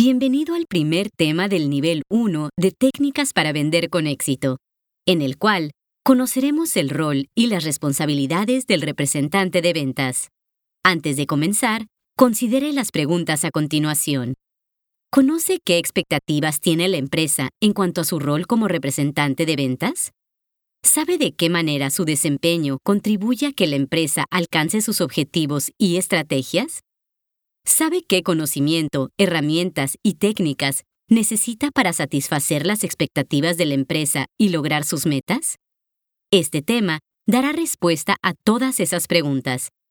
Bienvenido al primer tema del nivel 1 de Técnicas para vender con éxito, en el cual conoceremos el rol y las responsabilidades del representante de ventas. Antes de comenzar, considere las preguntas a continuación. ¿Conoce qué expectativas tiene la empresa en cuanto a su rol como representante de ventas? ¿Sabe de qué manera su desempeño contribuye a que la empresa alcance sus objetivos y estrategias? ¿Sabe qué conocimiento, herramientas y técnicas necesita para satisfacer las expectativas de la empresa y lograr sus metas? Este tema dará respuesta a todas esas preguntas